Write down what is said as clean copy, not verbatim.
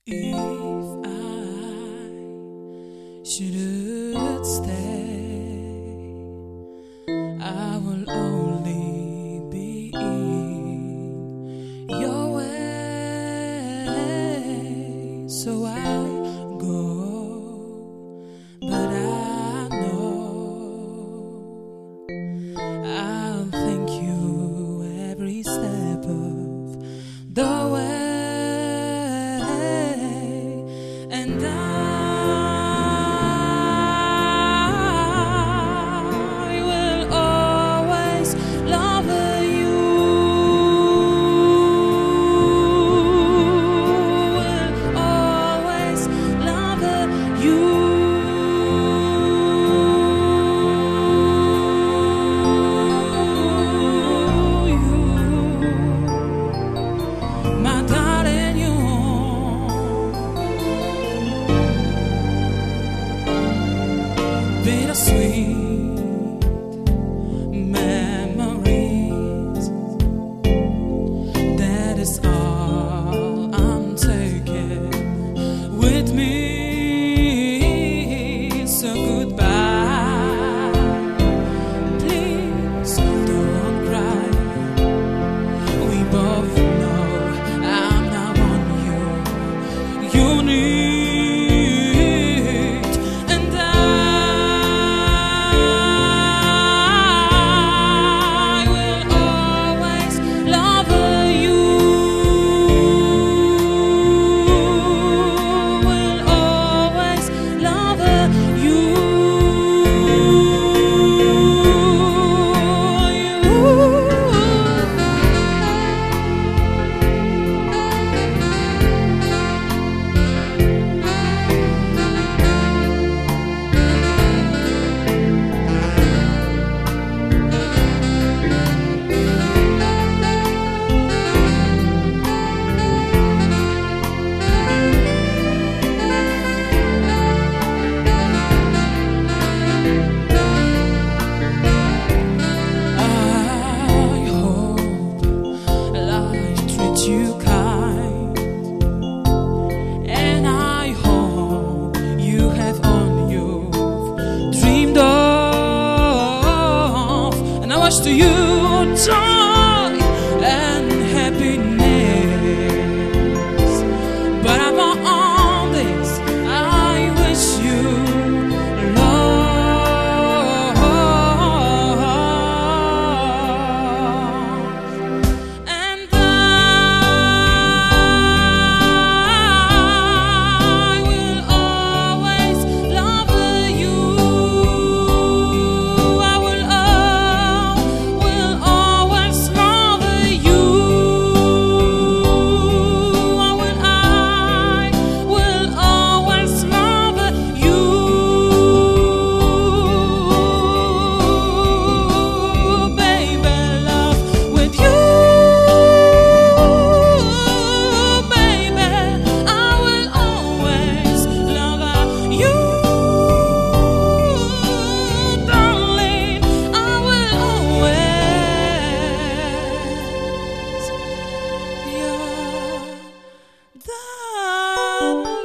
If I should stay, I will only be in your way. So I go, but I know I'll thank you every step of the way. And I will always love you. Will always love you. My darling, you. Bittersweet memories, that is all I'm taking with me. So goodbye, please don't cry. We both know I'm not on you need, and I you kind, and I hope you have all you've dreamed of, and I wish to you joy and happiness. But above all this, I wish you love, and the